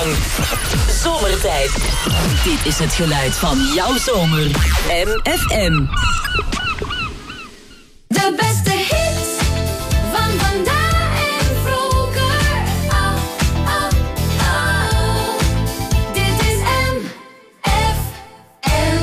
lang. Zomertijd. Dit is het geluid van jouw zomer. MFM. De beste hits van vandaag en vroeger. Oh, oh, oh. Dit is MFM.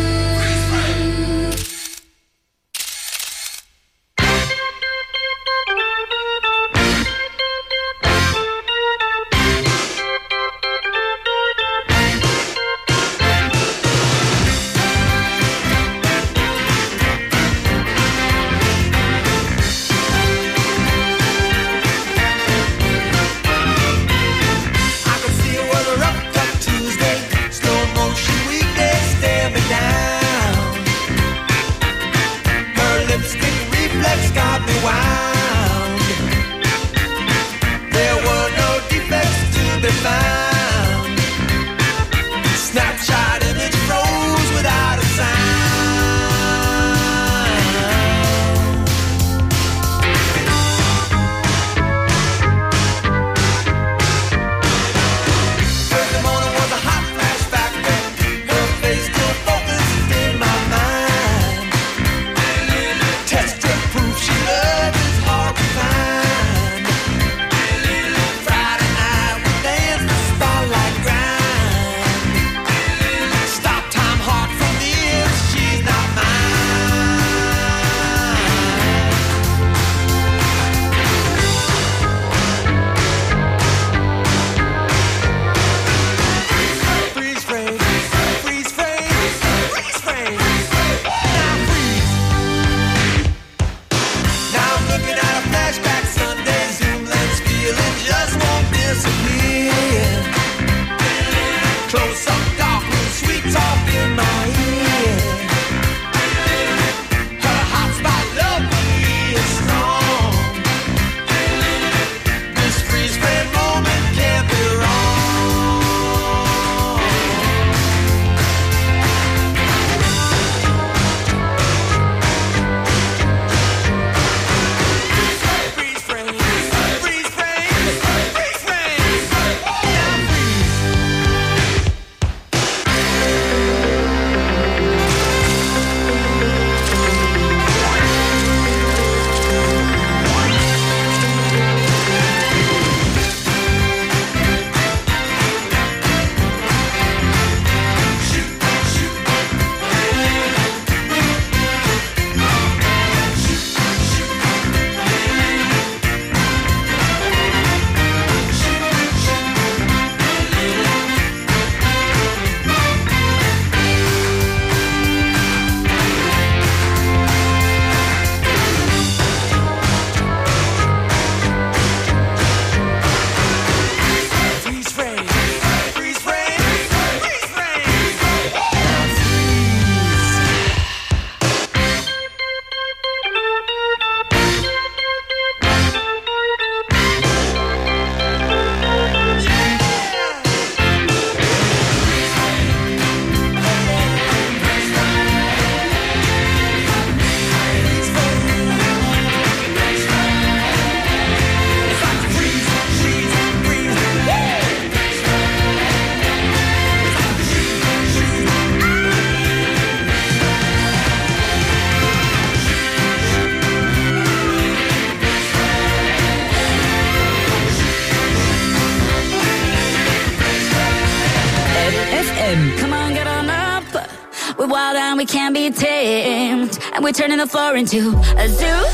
We're wild and we can't be tamed, and we're turning the floor into a zoo.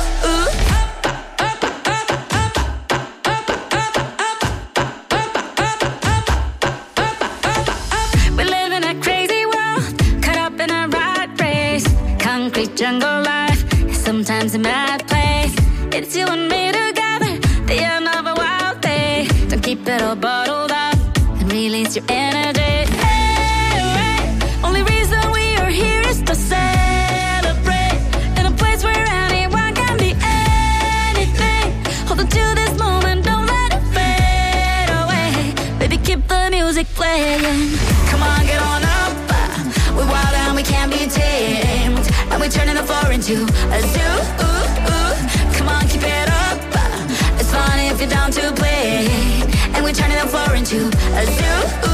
We live in a crazy world, caught up in a rat race. Concrete jungle life, sometimes a mad place. It's you and me together, the end of a wild day. Don't keep it all bottled up and release your energy. Only reason we are here is to celebrate in a place where anyone can be anything. Hold on to this moment, don't let it fade away. Baby, keep the music playing. Come on, get on up. We're wild and we can't be tamed, and we're turning the floor into a zoo. Come on, keep it up. It's fun if you're down to play, and we're turning the floor into a zoo.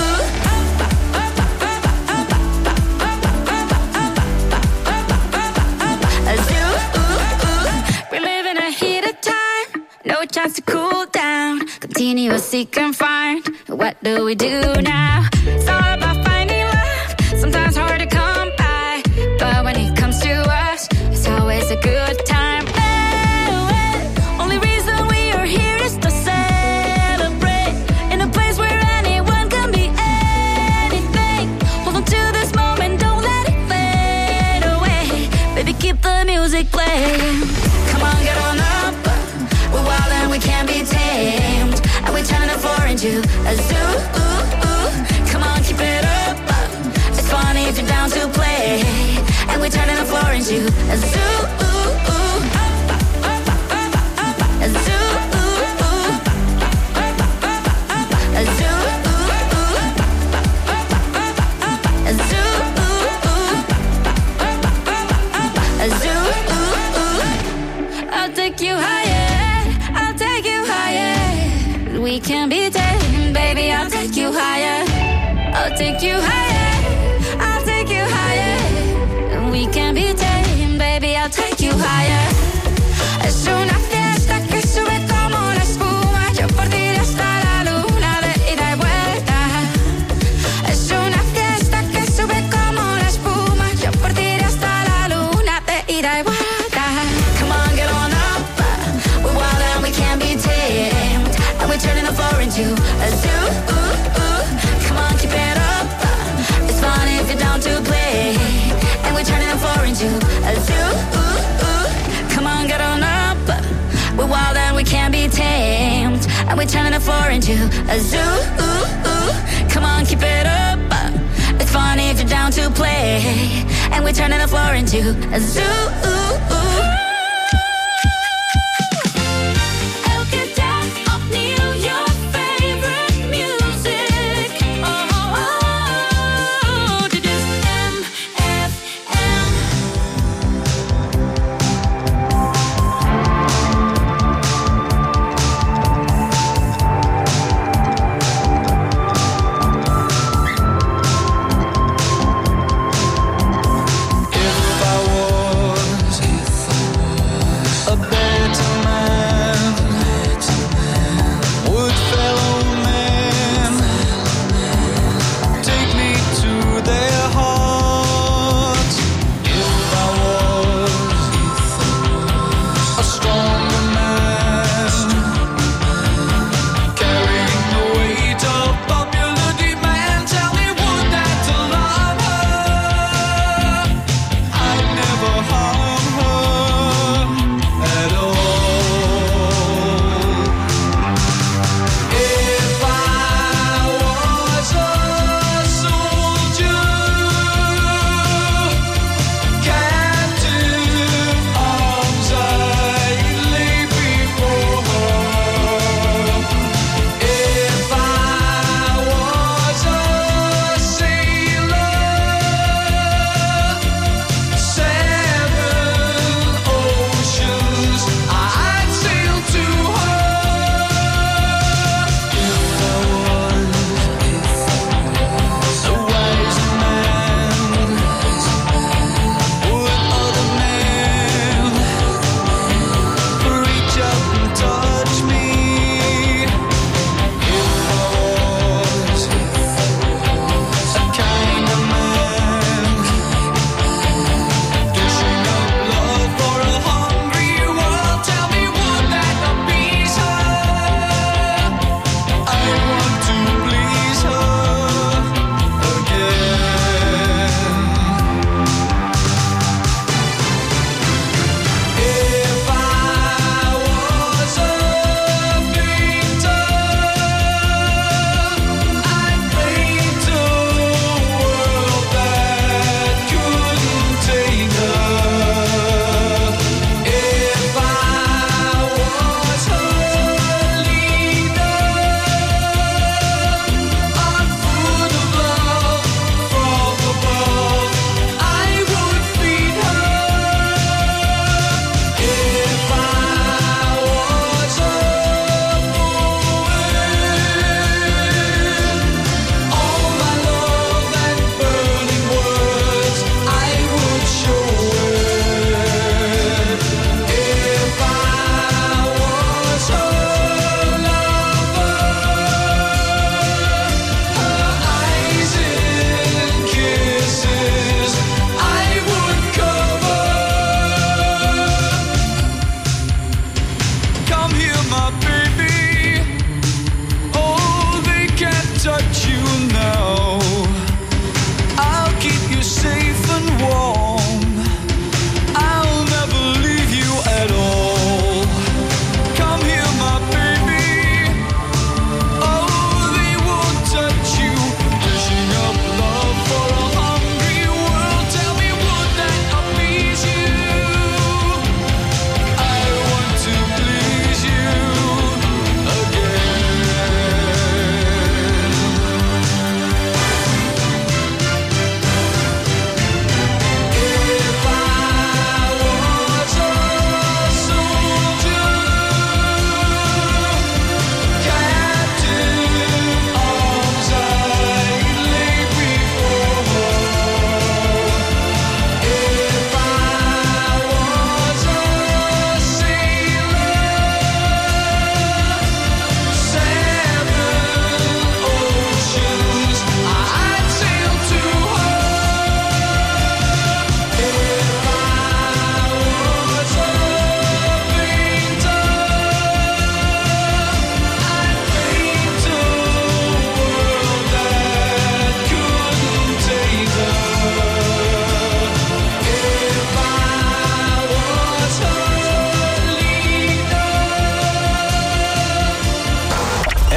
A zoo. We live in a heated time, no chance to cool down. Continuous seek and find. What do we do now? It's all about finding love. Sometimes hard to come by, but when it comes to us, it's always a good time. Only reason we are here is to celebrate in a place where anyone can be anything. Hold on to this moment, don't let it fade away. Baby, keep the music playing. Come on, get on up. We're wild and we can't be tamed, and we're turning the floor into a zoo. Come on, keep it up. It's funny if you're down to play, and we're turning the floor into a zoo. A zoo. A zoo. A zoo. A zoo. I'll take you higher. I'll take you higher. We can be tamed, baby. I'll take you higher. I'll take you higher. I'll take you higher. We can be tamed, baby. I'll take you higher. Es una fiesta que sube como la espuma. Yo por ti hasta la luna de ida y vuelta. Es una fiesta que sube como la espuma. Yo por ti hasta la luna de ida y vuelta. Come on, get on up. We're wild and we can't be tamed, and we're turning the floor into a zoo. Come on, keep it up. It's fun if you're down to play, and we're turning the floor into a zoo. Come on, get on up. We're wild and we can't be tamed, and we're turning the floor into a zoo. Come on, keep it up. It's fun if you're down to play, and we're turning the floor into a zoo. Elke dag opnieuw your favorite music. Dit is MFM. If I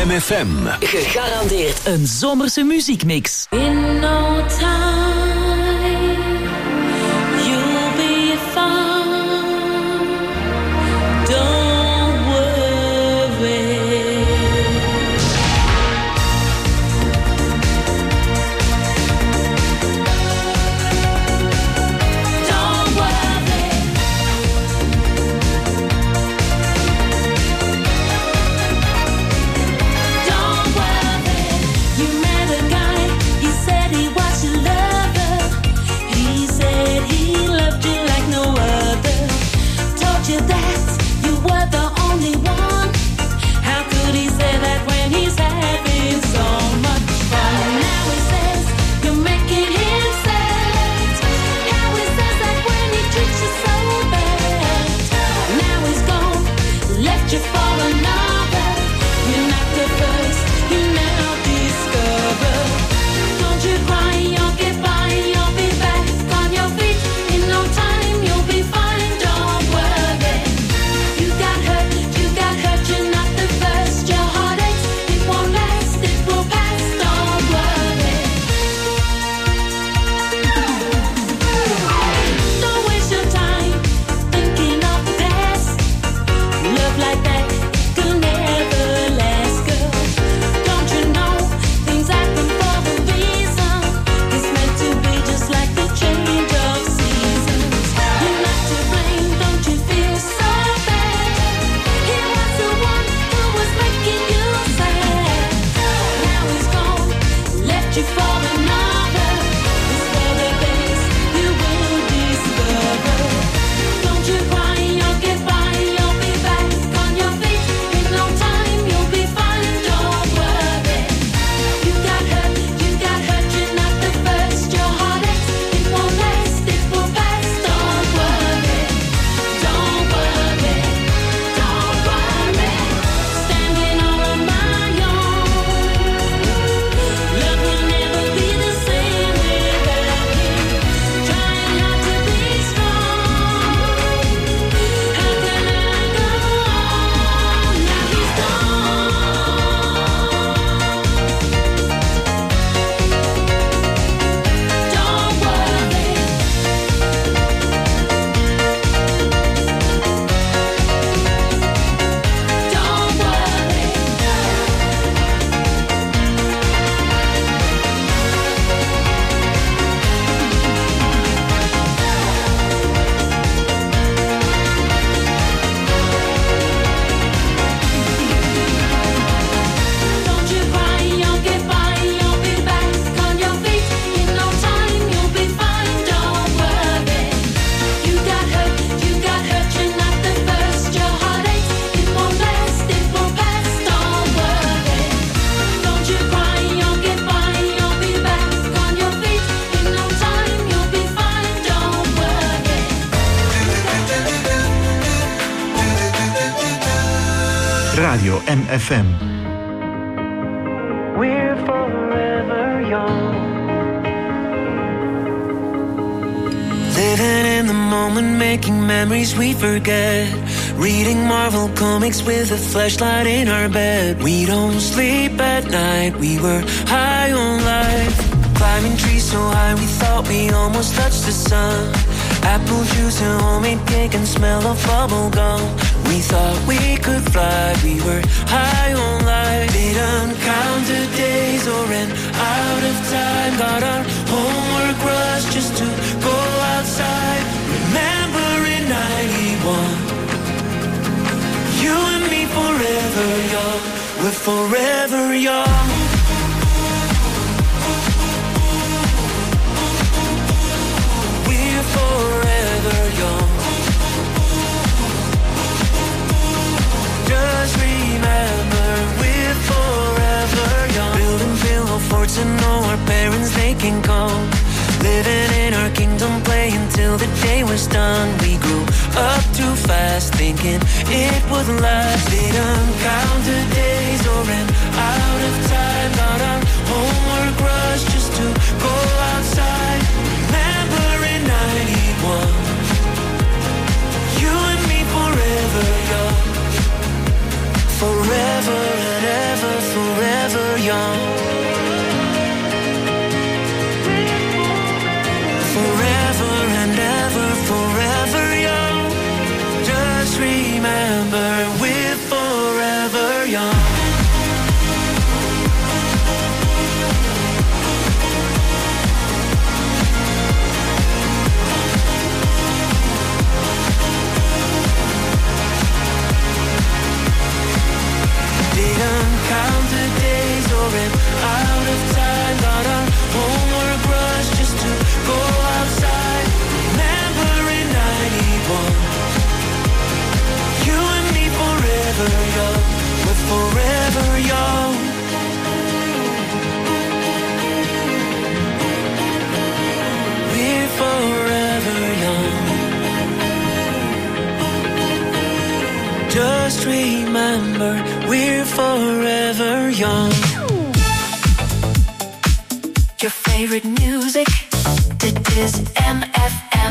Jam FM. Gegarandeerd een zomerse muziekmix. In no time, you'll be fine. Don't worry. Don't worry. Don't worry. You met a guy, he said he was your lover. He said he loved you like no other. Told you that you were the only one. How could he say that when he's having so much fun? Now he says you're making him sad. How he says that when he treats you so bad. Now he's gone, left you for another. You're not the first, you now discover. Don't you cry, you'll get by, you'll be back on your feet. In no time, you'll be fine, don't worry. You got hurt, you're not the first. Your heart aches, it won't last, it will pass, don't worry. Don't waste your time thinking of the past. Love like that could never last, girl. Don't you know things happen for a reason? It's meant to be just like the change of seasons. You're not to blame, don't you feel so bad? He was the one who was making you sad. Now he's gone, left you for another. It's for the best, you will discover. Don't you cry, you'll get by, you'll be back on your feet. In no time, you'll be fine, don't worry. You got hurt, you're not the first. Your heart aches, it won't last, it will pass, don't worry. Don't worry, don't worry. Standing all on my own. Love will never be the same without him. Trying not to be strong. How can I go on? Now he's gone. Don't worry. Don't worry. Don't you cry, you'll get by, you'll be back on your feet. In no time, you'll be fine, don't worry. You got hurt, you're not the first. Your heart aches, it won't last, it will pass, don't worry. Don't you cry, you'll get by, you'll be back on your feet. In no time, you'll be fine, don't worry. Radio MFM. We're forever young. Living in the moment, making memories we forget. Reading Marvel comics with a flashlight in our bed. We don't sleep at night, we were high on life. Climbing trees so high we thought we almost touched the sun. Apple juice and homemade cake and smell of bubble gum. We thought we could fly, we were high on life. Didn't count the days or ran out of time. Got our homework rush just to go outside. Remember in 91, you and me forever young. We're forever young. We're forever young. Just remember, we're forever young. Building pillow forts and know our parents, they can come. Living in our kingdom, playing till the day was done. We grew up too fast, thinking it would last. Didn't count the days or ran out of time. Got our homework rush just to go outside. Remember in 91, you and me forever young. Forever and ever, forever. young. Forever and ever, forever young. Just remember we're forever young. Didn't count the days or ran out of time. Got our homework rush just to go outside. Remember in 91, you and me forever young. We're forever young. We're forever young. Just remember we're forever young. Your favorite music, dit is MFM.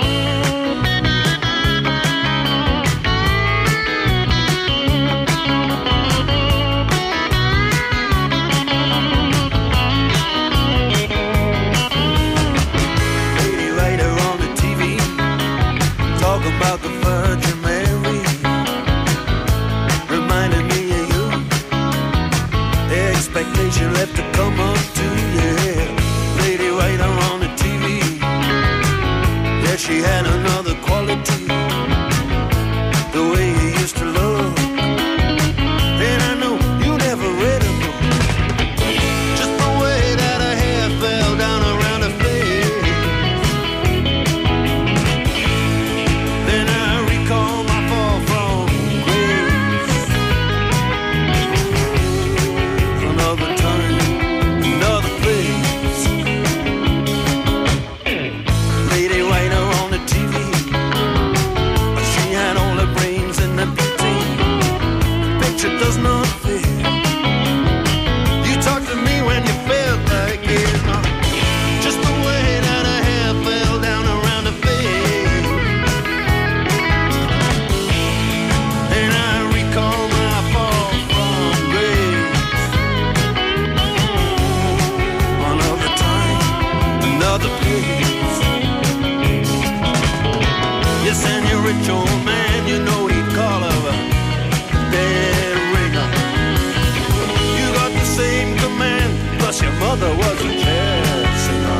Lady writer on the TV, talk about the Virgin Mary. Reminded me of you. Expectation left to come up to you. Lady writer on the TV. Yeah, she had another quality. The way you used to love. And I know you never read a book. Just the way that her hair fell down around her face. Then I recall my fall from grace. Another time, another place. Lady writer on the TV. She had all her brains in the picture. Picture does not fit. You talked to me when you felt like it. Just the way that her hair fell down around her face. And I recall my fall from grace. Another time, another place. Yes, and your rich old man, you know he'd call her a dead ringer. You got the same command, plus your mother was a jazz singer.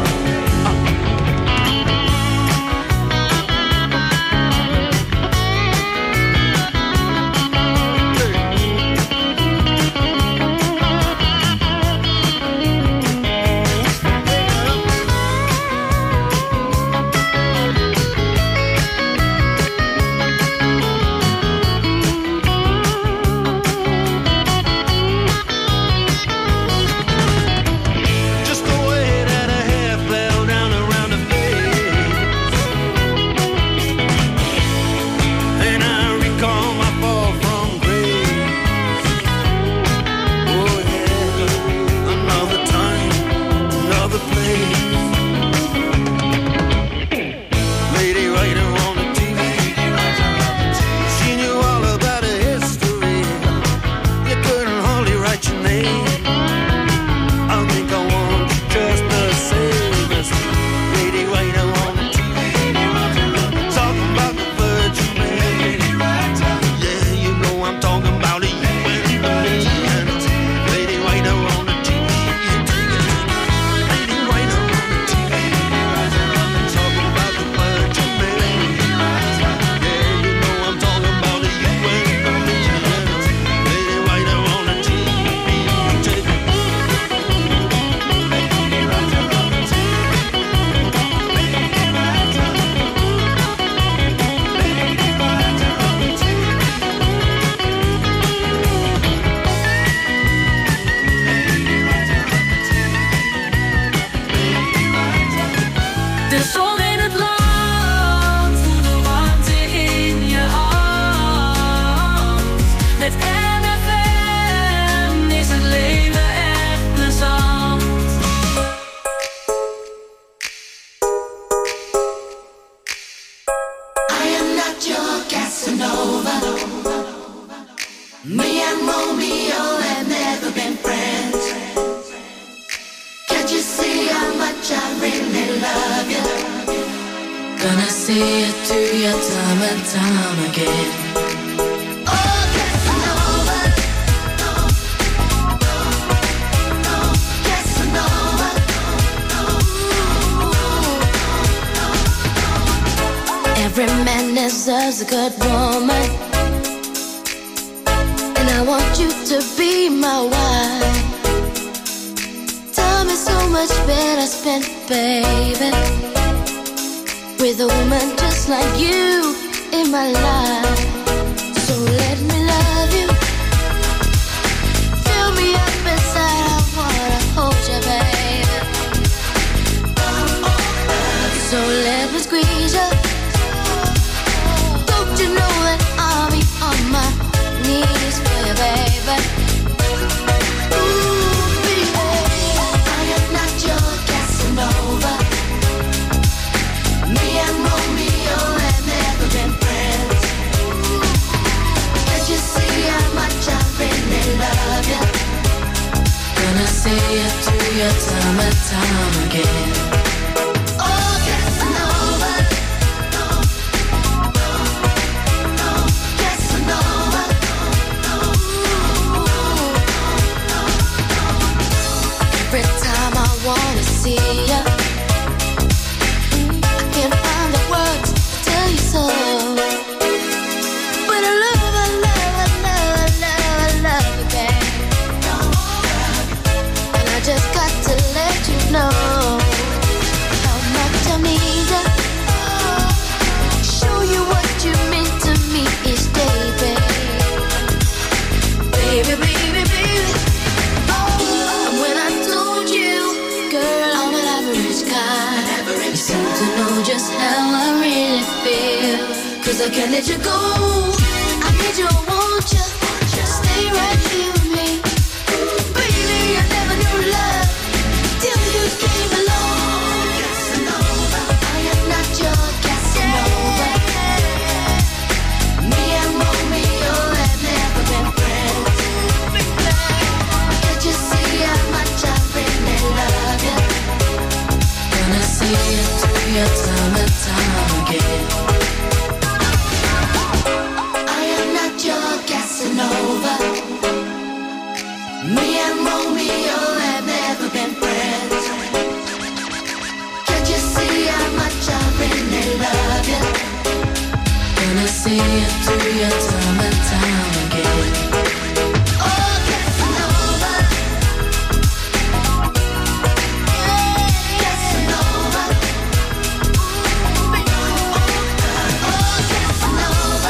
Just the way that her hair fell down around her face. And I recall my fall from grace. Oh yeah, another time, another place. Lady writer on the TV. She knew all about her history. You couldn't hardly write your name. I think I want you just the same as lady writer on the TV. Talk about the Virgin Mary. Yeah, you know I'm talking about you and me. Lady writer on the TV. Lady writer on the TV. Talking about the Virgin Mary. Yeah, you know I'm talking about you and me. Lady writer on the TV. De zon in het land, voel de warmte in je hand. Met MFM is het leven echt plezant. I am not your Casanova. Me and Romeo have never been friends. see how much I really love you. Gonna see it through your time and time again. Oh, Casanova. Casanova. Every man deserves a good woman, and I want you to be my wife. Time is so much better spent, baby, with a woman just like you in my life. So let me love you, fill me up inside, I wanna hold you, baby. So let me squeeze you. Don't you know that I'll be on my knees for you, baby? Ooh, baby, I am not your Casanova. Me and Romeo have never been friends. Can't you see how much I really love you? Gonna see it through your time and time again. Oh, Casanova. Casanova. Every time I wanna see you, I can't find the words to tell you so. But I love, I love, I love, I love, I love you, babe. And I just got to let you know how much I need you. Show you what you mean to me each day, babe. Baby, baby, baby. And when I told you, girl, I'm an average guy, you seem to know just how I really feel. 'Cause I can't let you go, I need you, I want you, stay right here with me. Baby, I never knew love till you came along. Casanova. I am not your Casanova. Me and Romeo have never been friends. Can't you see how much I really love you? Gonna see it through your time and time again. I am not your Casanova. Me and Romeo have never been friends. Can't you see how much I really love you? Gonna see it through your time and time again. Oh, Casanova. Casanova. Oh, Casanova.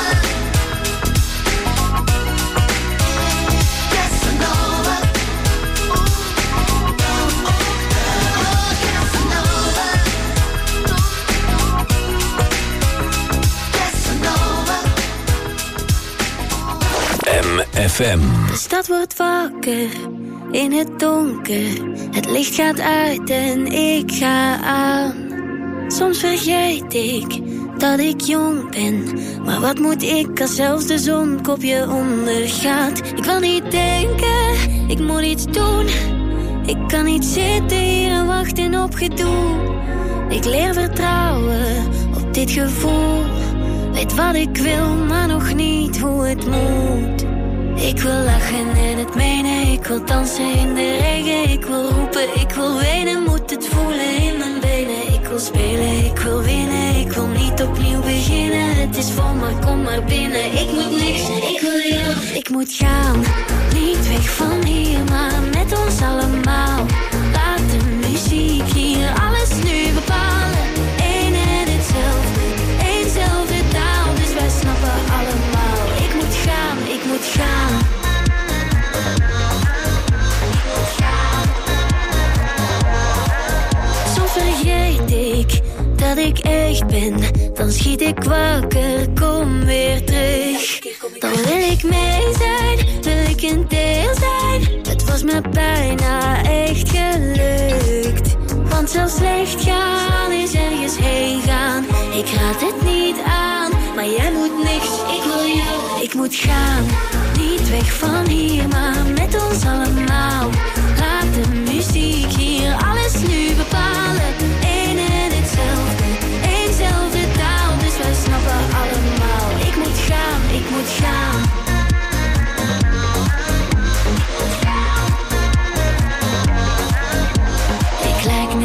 Casanova. MFM. De stad wordt wakker in het donker. Het licht gaat uit en ik ga aan. Soms vergeet ik dat ik jong ben. Maar wat moet ik als zelfs de zon kopje ondergaat? Ik wil niet denken, ik moet iets doen. Ik kan niet zitten hier en wachten op gedoe. Ik leer vertrouwen op dit gevoel. Weet wat ik wil, maar nog niet hoe het moet. Ik wil lachen en het menen. Ik wil dansen in de regen. Ik wil roepen, ik wil wenen. Moet het voelen in mijn benen. Ik wil spelen, ik wil winnen. Ik wil niet opnieuw beginnen. Het is vol, maar kom maar binnen. Ik moet niks, ik wil jou. Ik moet gaan, niet weg van hier, maar met ons allemaal. Laat de muziek hier alles nu bepalen. Eén en hetzelfde, éénzelfde taal. Dus wij snappen allemaal. Ik moet gaan, ik moet gaan. Soms vergeet ik dat ik echt ben. Dan schiet ik wakker, kom weer terug. Dan wil ik mee zijn, wil ik een deel zijn. Het was me bijna echt gelukt. Want zelfs slecht gaan is ergens heen gaan. Ik raad het niet aan, maar jij moet niks. Ik wil jou, ik moet gaan. Niet weg van hier, maar met ons allemaal. Laat de muziek hier alles nu bepalen.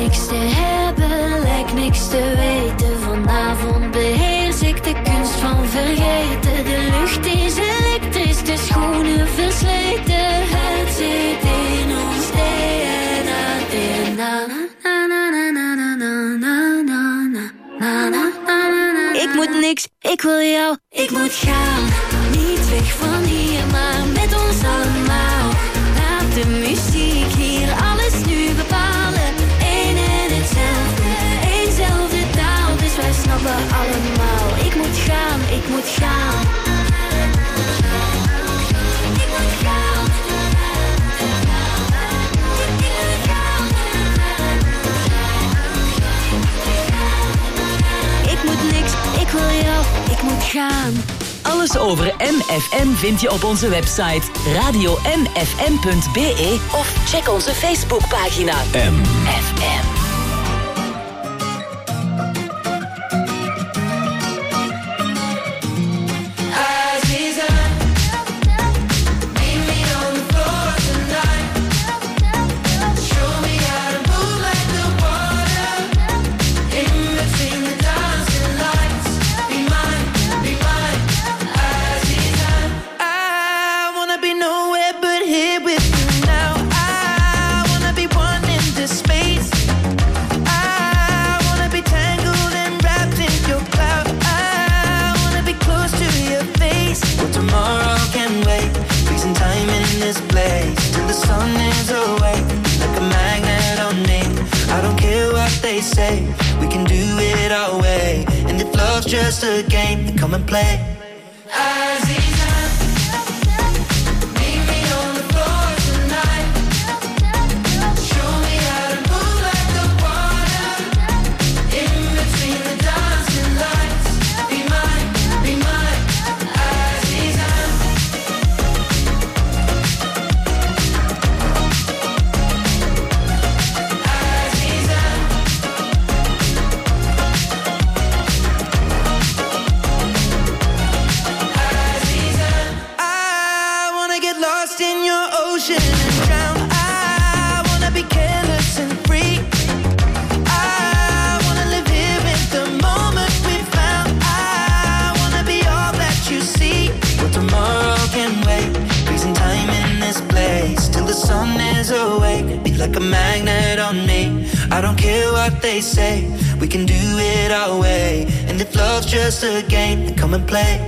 niks te hebben, lijkt niks te weten. Vanavond beheers ik de kunst van vergeten. De lucht is elektrisch, de schoenen versleten. Het zit in ons DNA, DNA. Ik moet niks, ik wil jou, ik moet gaan. Niet weg van hier, maar met ons allemaal. Laat de muziek hier alles nu bepalen. Eén en hetzelfde, éénzelfde taal. Dus wij snappen allemaal. Ik moet gaan, ik moet gaan. Ik moet gaan. Ik moet niks, ik wil jou, ik moet gaan. Alles over MFM vind je op onze website radio-mfm.be of check onze Facebookpagina MFM. Say we can do it our way, and if love's just a game, then come and play. Like a magnet on me. I don't care what they say, we can do it our way. And if love's just a game, then come and play.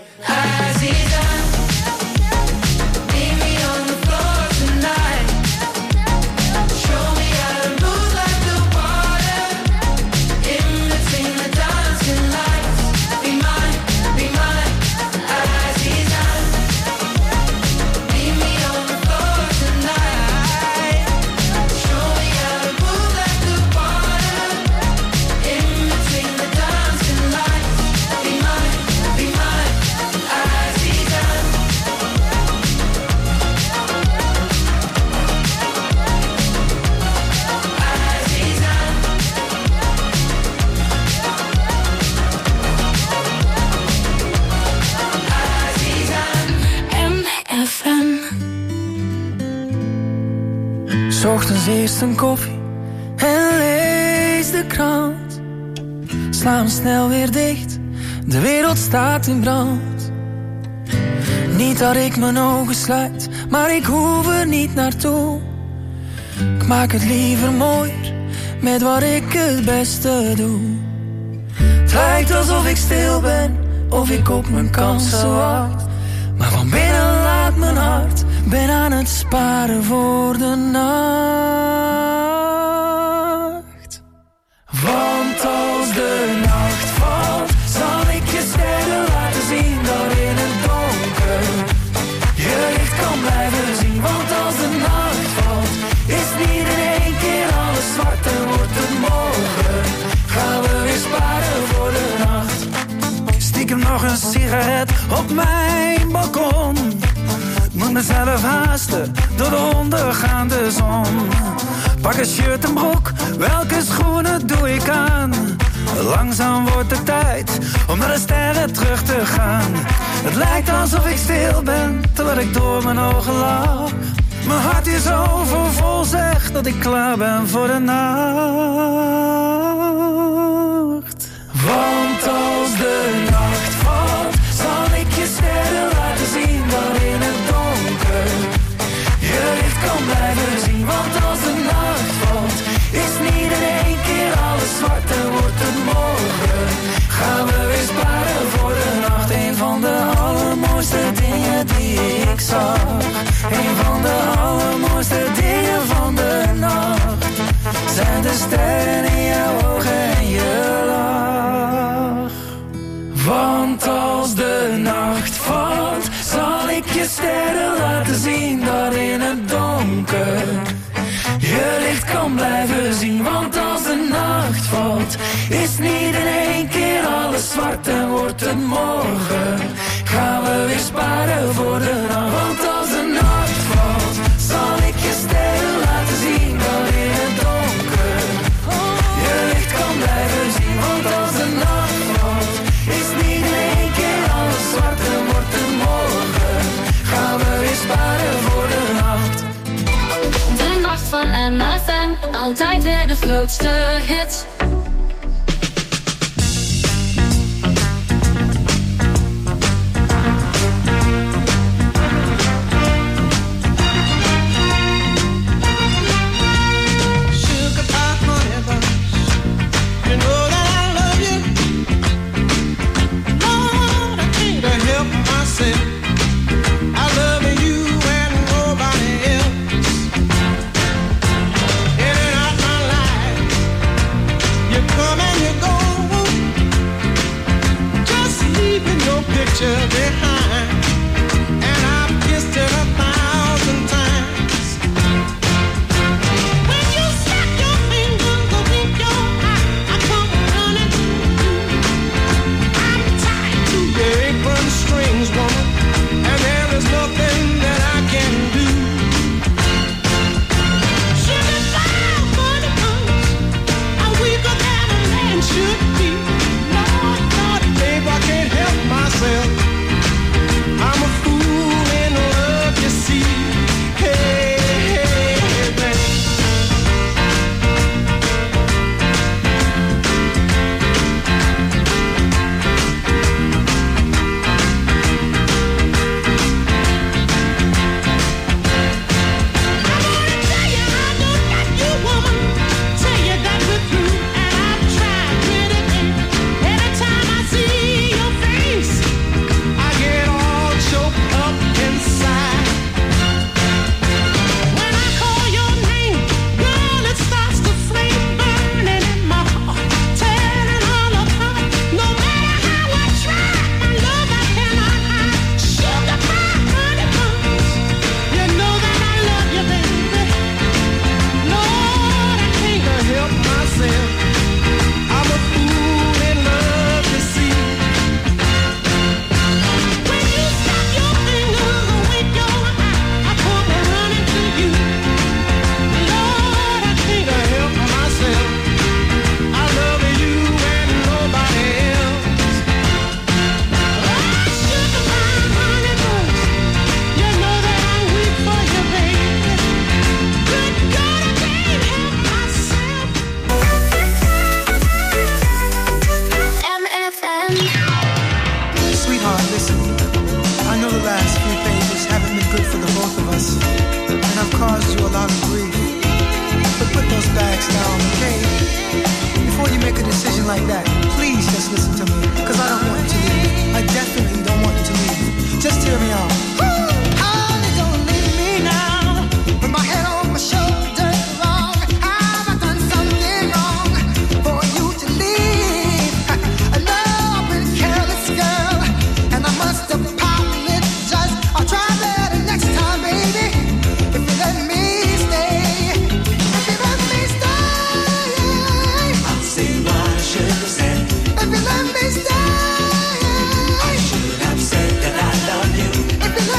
Ochtends eerst een koffie en lees de krant. Sla hem snel weer dicht, de wereld staat in brand. Niet dat ik mijn ogen sluit, maar ik hoef er niet naartoe. Ik maak het liever mooier, met wat ik het beste doe. Het lijkt alsof ik stil ben, of ik op mijn kansen wacht. Maar van binnen laat mijn hart, ben aan het sparen voor de nacht. Want als de nacht valt, zal ik je sterren laten zien. Dat in het donker je licht kan blijven zien. Want als de nacht valt, is niet in één keer alles zwart en wordt het morgen. Gaan we weer sparen voor de nacht. Stiekem nog een sigaret op mijn balkon. Moet mezelf haasten door de ondergaande zon. Pak een shirt en broek, welke schoenen doe ik aan? Langzaam wordt het tijd om naar de sterren terug te gaan. Het lijkt alsof ik stil ben, terwijl ik door mijn ogen lach. Mijn hart is overvol, zeg dat ik klaar ben voor de nacht. Want als de nacht valt, zal ik je sterren laten zien. Dat in het donker je licht kan blijven zien. Want als de nacht valt, is niet in één keer alles zwart en wordt het morgen. Gaan we weer sparen voor de nacht. Een van de allermooiste dingen die ik zag. Een van de allermooiste dingen van de nacht zijn de sterren in jouw ogen en je lach. Want als de nacht valt, zal ik je sterren laten zien. Dat in het donker je licht kan blijven zien. Want als de nacht valt, is niet in één keer alles zwart en wordt het morgen. Gaan we weer sparen voor de nacht. Want als de nacht valt, zal ik je sterren laten zien. Dat in het donker je licht kan blijven zien. Want als de nacht valt, is niet in één keer alles zwart en wordt het morgen. Gaan we weer sparen voor de nacht. De nacht van MFM, altijd weer de grootste hits. Behind, and I've kissed it 1,000 times. When you snap your fingers or wink your eye, I come running to you. I'm tied to your apron strings, woman, and there is nothing that I can do. Sugar fire for the punch, I'm weaker than a man should be. Lord, Lord, babe, I can't help myself. I'm a fool in love, you see. Hey, hey, babe. I'm gonna tell you I don't got you, woman. Tell you that we're through, and I've tried pretty big. Every time I see your face, I get all choked up inside. When I call your name, girl, it starts to flame burning in my heart, tearing all apart. No matter how I try, my love I cannot hide. Sugar pie, honey buns, you know that I love you, baby. Lord, I can't help myself. I'm a fool in love, you see. When you stop your fingers or wink your eye, I come running to you. Lord, I can't help myself. I love you and nobody else. Oh, sugar pie, honey buns, you know that I'm weak for you, baby. Good God, I can't help myself. MFM. Sweetheart, listen. I know the last few pages haven't been good for the both of us, and I've caused you a lot of grief. But put those bags down, okay? Before you make a decision like that, please just listen to me, because I don't want you to leave. I definitely don't want you to leave. Just hear me out. Honey, don't leave me now. With my head on my shoulders, wrong. Have I done something wrong for you to leave? I know I've been careless, girl, and I must apologize. I'll try better next time, baby. If you let me stay, if you let me stay, I'll say what I should have said. If you let me stay, I should have said that I love you. If you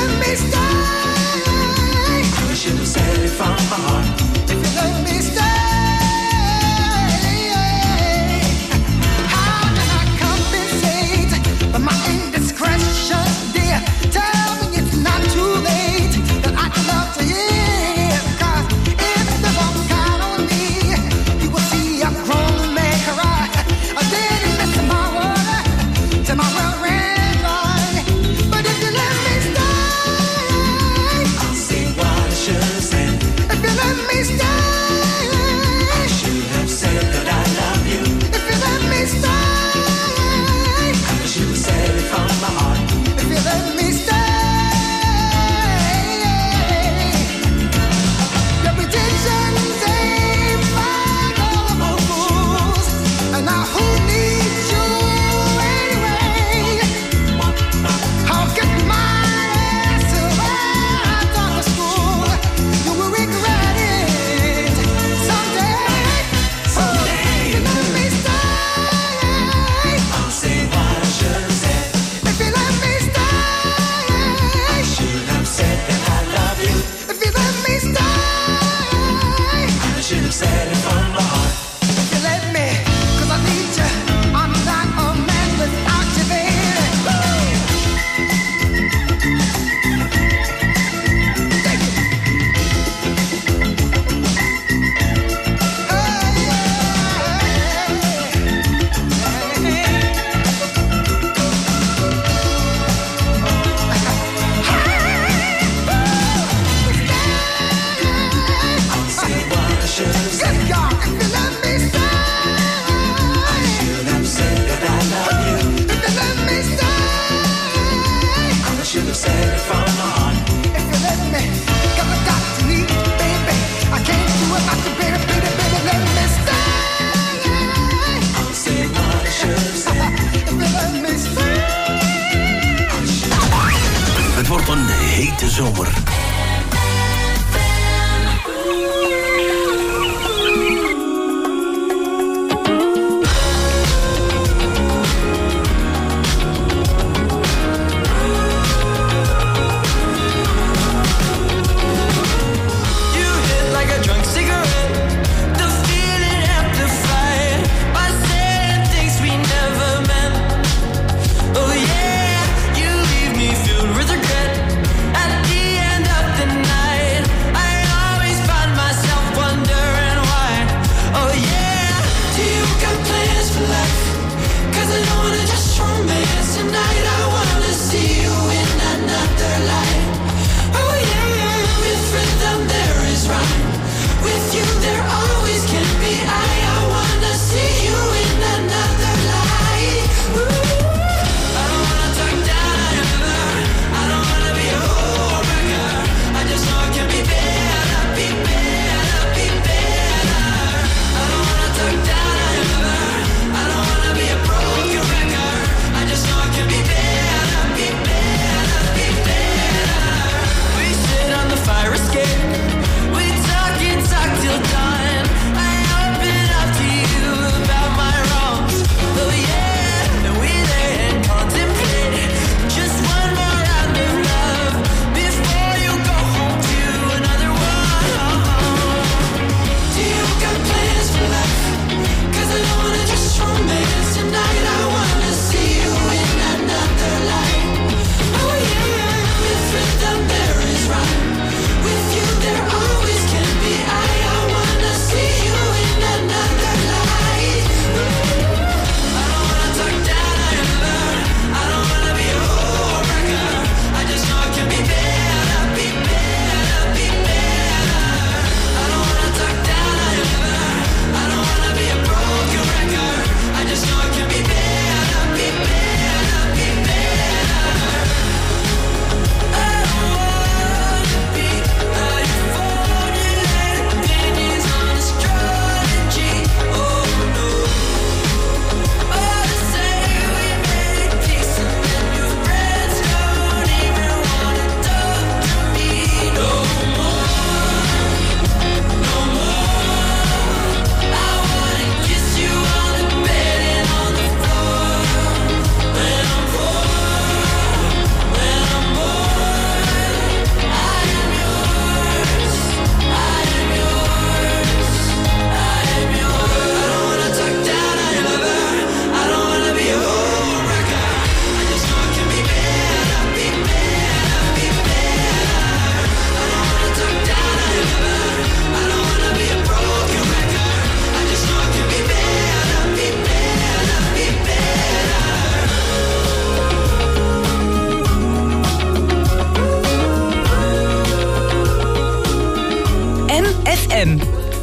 FM.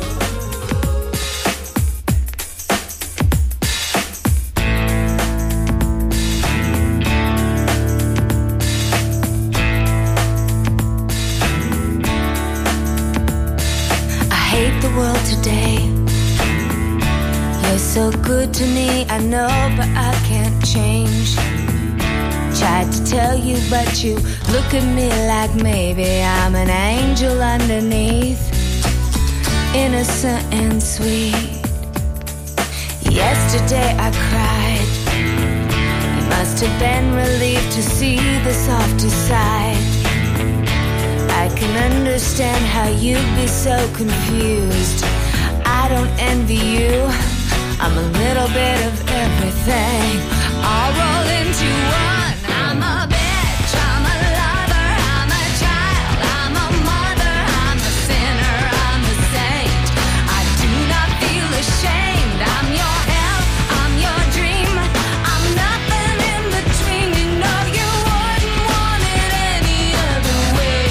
World today. You're so good to me, I know, but I can't change. Tried to tell you, but you look at me like maybe I'm an angel underneath, innocent and sweet. Yesterday I cried. You must have been relieved to see the softer side. I can understand how you'd be so confused. I don't envy you. I'm a little bit of everything, all rolled into one. I'm a bitch, I'm a lover, I'm a child, I'm a mother, I'm a sinner, I'm a saint. I do not feel ashamed. I'm your hell, I'm your dream. I'm nothing in between. You know you wouldn't want it any other way.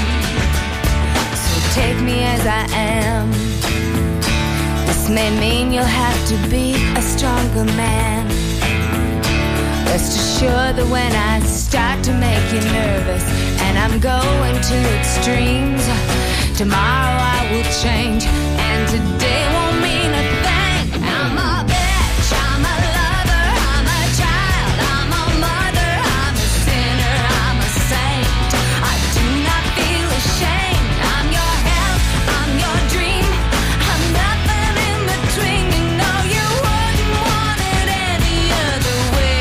Take me as I am. This may mean you'll have to be a stronger man. Rest assured that when I start to make you nervous and I'm going to extremes, tomorrow I will change and today won't mean a thing. I'm a bitch, I'm a lover, I'm a child, I'm a mother, I'm a sinner, I'm a saint. I do not feel ashamed. I'm your hell, I'm your dream. I'm nothing in between. You know you wouldn't want it any other way.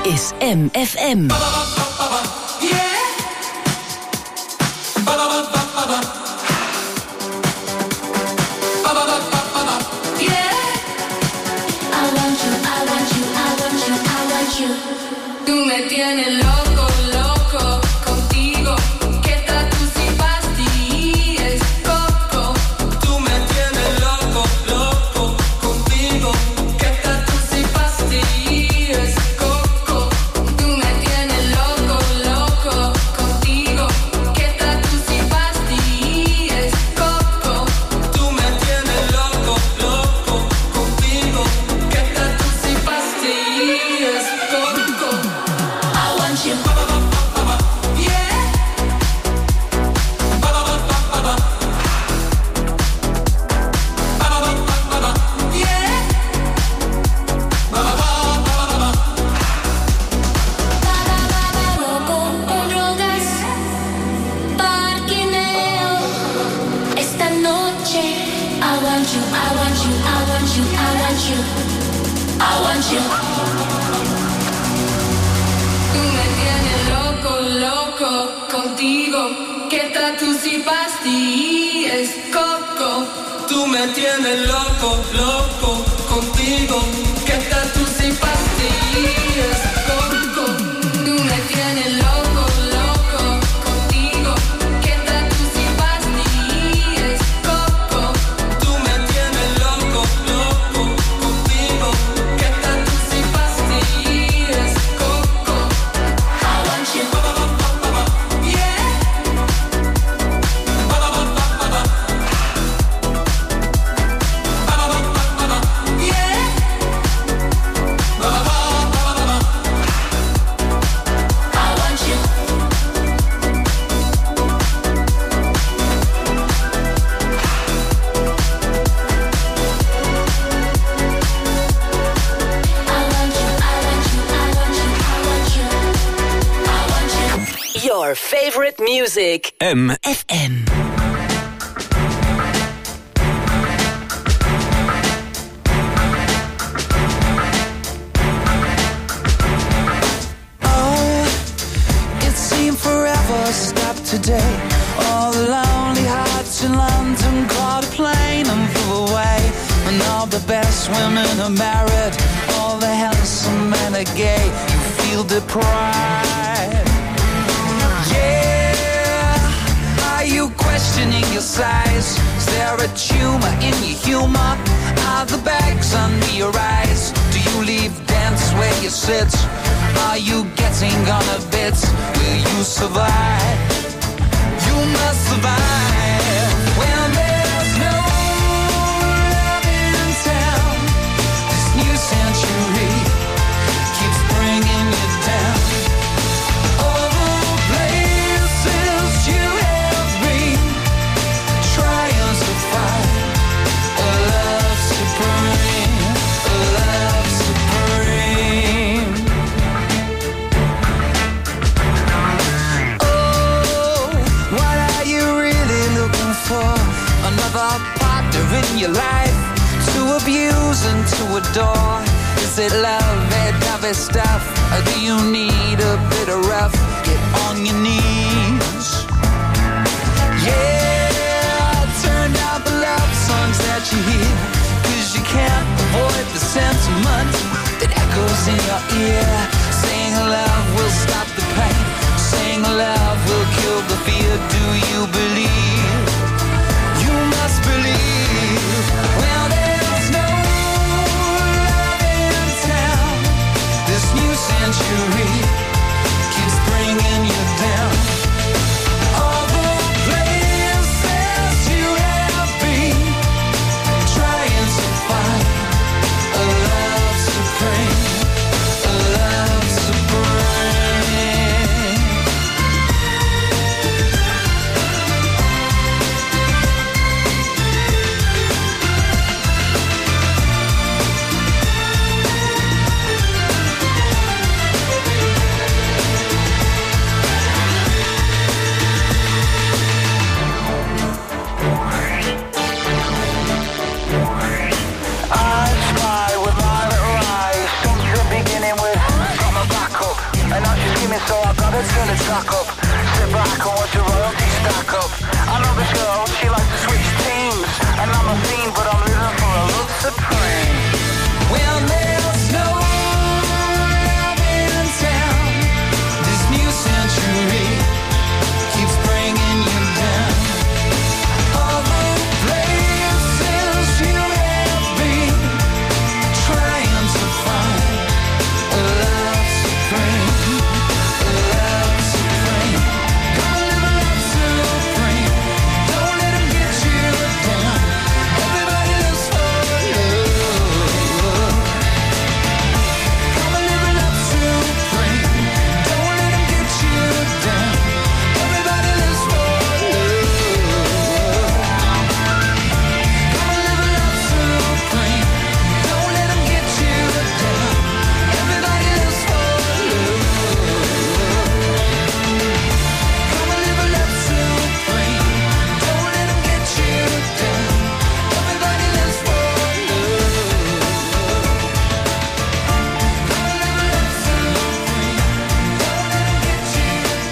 is MFM. Tú me tienes loco, loco contigo. ¿Qué tal tú si pastillas coco? Tú me tienes loco, loco contigo. ¿Qué tal tú si pastillas coco? Tú me tienes loco, loco contigo. ¿Qué tal tú si pastillas coco? Tú me tienes loco, loco contigo. ¿Qué tal tú si pastillas coco? I want you. Tú me tienes loco, loco contigo. ¿Qué tal tú si pastillas coco? Tú me tienes loco, loco contigo. ¿Qué tal tú si pastillas coco? Tú me tienes loco, loco contigo. ¿Qué tal tú si pastillas coco? Tú me tienes loco, loco contigo. ¿Qué tal tú si pastillas coco? I want you. Your favorite music. MFM. It seemed forever stopped today. All the lonely hearts in London caught a plane and flew away. And all the best women are married, all the handsome men are gay. You feel deprived. Yeah, are you questioning your size? Is there a tumor in your humor? Are the bags under your eyes? Do you leave dance where you sit? Are you getting on a bit? Will you survive? You must survive. When there's no love in town, this new century keeps bringing you down. All the places you have been, trying to find a love supreme, a love supreme. Oh, what are you really looking for? Another partner in your life to abuse and to adore? Is it love, that stuff? Or do you need a bit of rough? Get on your knees. Yeah, turn down the love songs that you hear, 'cause you can't avoid the sentiment that echoes in your ear. Saying love will stop the pain, saying love will kill the fear. Do you believe? You must believe. Well, there's no love in town. This new century keeps bringing you down. All the places you have been, trying to find a love supreme, a love suck up. Sit back and watch your royalty stack up. I know this girl, she likes to switch teams. And I'm a fiend, but I'm living for a love supreme. Well, there's no love in town. This new century keeps bringing you down. All the places you have been, trying to find a love supreme, a love supreme. Come and live a love supreme. Don't let 'em get you down. Everybody lives for love. Come and live a love supreme. Don't let 'em get you down. Everybody lives for love. Come and live a love supreme. Don't let 'em get you down. Everybody lives for love. Come and live a love supreme. Don't let 'em get you down. Everybody lives for love. Come and live a love supreme. Don't let 'em get you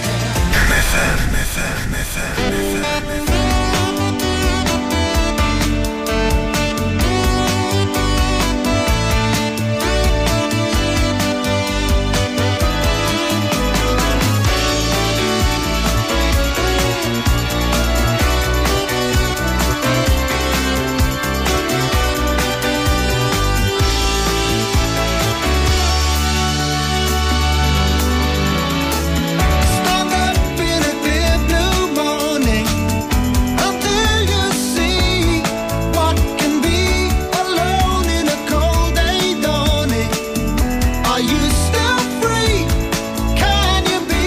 Stand up in a clear blue morning until you see what can be alone in a cold day dawning. Are you still free? Can you be?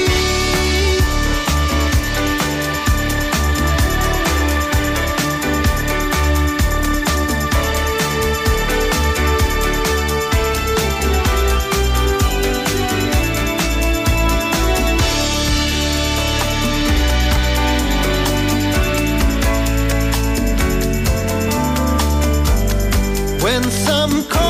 When some